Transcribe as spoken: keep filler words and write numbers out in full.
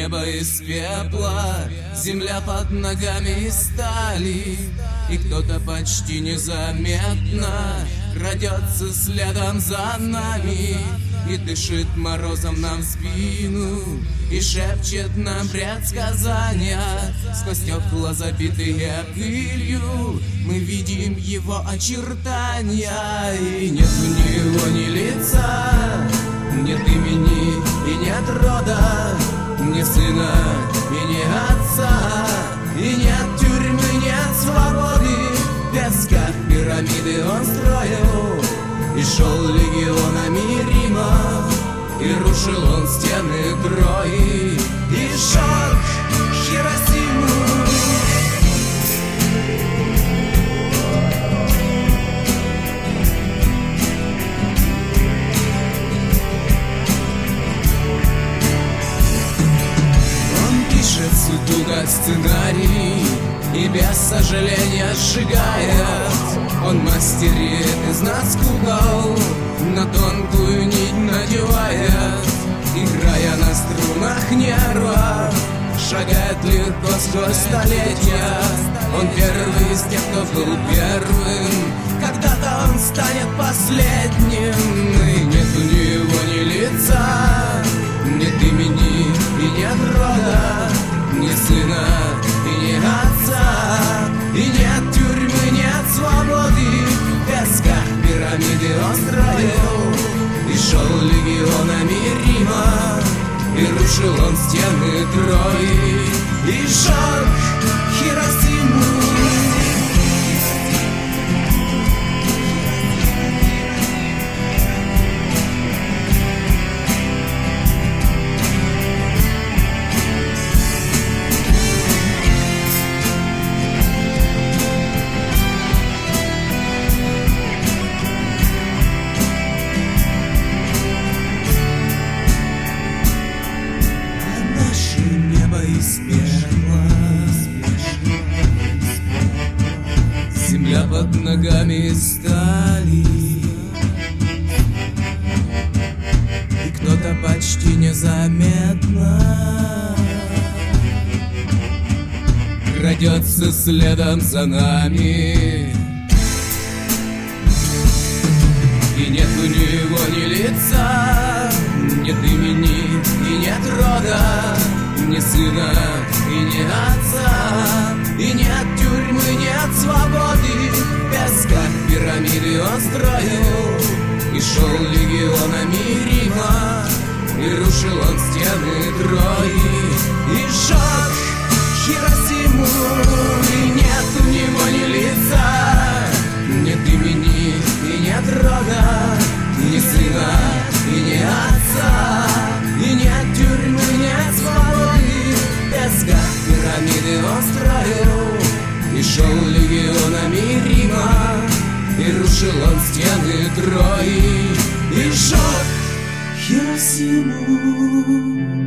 небо из пепла, земля под ногами из стали, и кто-то почти незаметно крадется следом за нами и дышит морозом нам в спину, и шепчет нам предсказания. Сквозь стекла, забитые пылью, мы видим его очертания, и нет у него ни лица, нет имени и нет рода, ни сына и ни отца, и нет тюрьмы, нет свободы. Без как пирамиды он строил, и шел легионами Рима, и рушил он стены Трои, и сжег Хиросиму. Он пишет судьбу как сценарий и без сожаления сжигает. Он мастерит из нас кукол, на тонкую нить надевает, играя на струнах нерва, шагает легко сквозь столетия. Он первый из тех, кто был первым, когда-то он станет последним. И нет у него ни лица, нет имени и нет рода, ни сына и ни отца, и нет тюрьмы, нет свободы. Без как пирамиды он строил, и шел легионами Рима, и рушил он стены Трои, и сжег Хиросиму. Из пепла, земля под ногами стали, и кто-то почти незаметно крадется следом за нами. И нет у него ни лица, нет имени и нет рода, ни сына и ни отца, и нет тюрьмы, нет свободы. Без как пирамиды он строил, и шел легионами Рима, и рушил он стены Трои, и сжег Хиросиму. И нет у него ни лица, нет имени и нет рода, ни сына и ни отца, и нет тюрьмы, нет свободы. Без как пирамиды он строил, и шел легионами Рима, и рушил он стены Трои, и сжег Хиросиму.